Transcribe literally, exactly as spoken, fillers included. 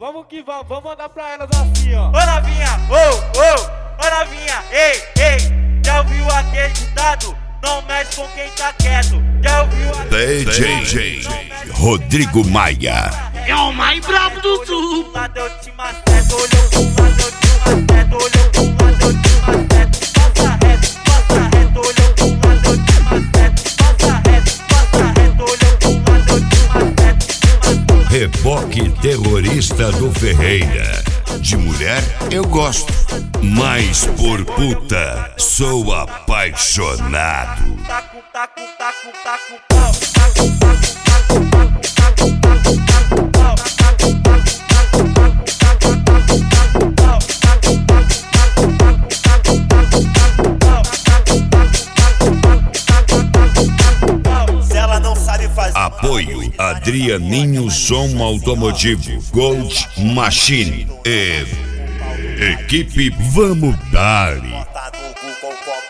Vamos que vamos, vamos mandar pra elas assim, ó. Ô novinha, ô, ô, ô novinha, ei, ei. Já ouviu aquele ditado? Não mexe com quem tá quieto. Já ouviu aquele D J Rodrigo Maia. É o mais brabo do sul. lado eu te maceto, olhou pro lado eu te maceto, olhou pro lado eu te maceto. Passa reto, passa reto, olhou pro lado eu te maceto. Passa reto, passa reto, olhou pro lado eu te maceto. Reboque terrorista do Ferreira. De mulher eu gosto, mas por puta sou apaixonado. Taco, taco, taco, taco, pau. Taco, taco, taco, taco, taco, taco, taco, pau. Taco, taco, taco, taco, taco, taco, pau. Taco, taco, taco, taco, taco, taco, pau. Taco, taco, taco, taco, taco, pau. Se ela não sabe fazer. Apoio Adrianinho Som Automotivo, Gold Machine e Equipe Vamos Dar. Bota no Google como